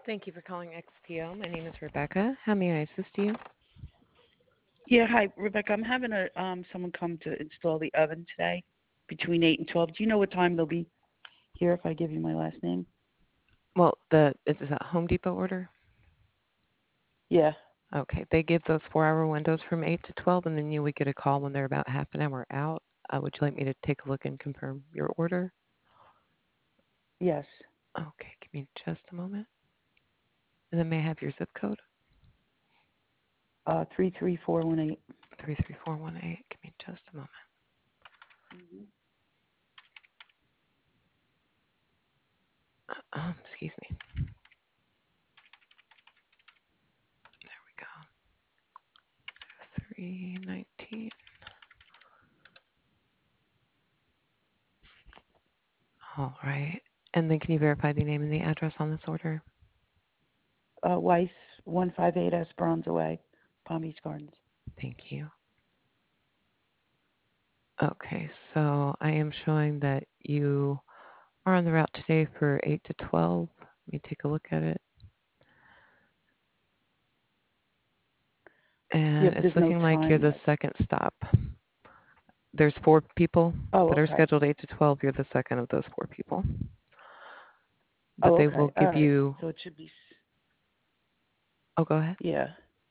Thank you for calling XPO. My name is Rebecca. How may I assist you? Yeah, hi, Rebecca. I'm having someone come to install the oven today between 8 and 12. Do you know what time they'll be here if I give you my last name? Well, is this a Home Depot order? Yeah. Okay, they give those 4-hour windows from 8 to 12, and then you would get a call when they're about half an hour out. Would you like me to take a look and confirm your order? Yes. Okay, give me just a moment. And then may I have your zip code? 33418. 33418. Give me just a moment. Mm-hmm. Excuse me. There we go. 319. All right. And then can you verify the name and the address on this order? Weiss, 158 Esperanza Way, Palm Beach Gardens. Thank you. Okay, so I am showing that you are on the route today for 8 to 12. Let me take a look at it. Yeah, And but it's there's no looking like you're time the yet. second stop. There's 4 people Oh, that are okay. scheduled 8 to 12. You're the second of those 4 people. But Oh, they okay. will All give right. you. So it should be, Oh, go ahead. yeah.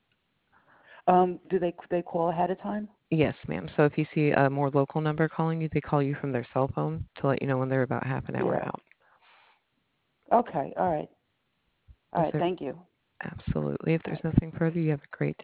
Do they call ahead of time? Yes, ma'am. So if you see a more local number calling you, they call you from their cell phone to let you know when they're about half an hour Yeah. out. Okay. All right. All Is right. there Thank you. absolutely? If All there's right. nothing further, you have a great day.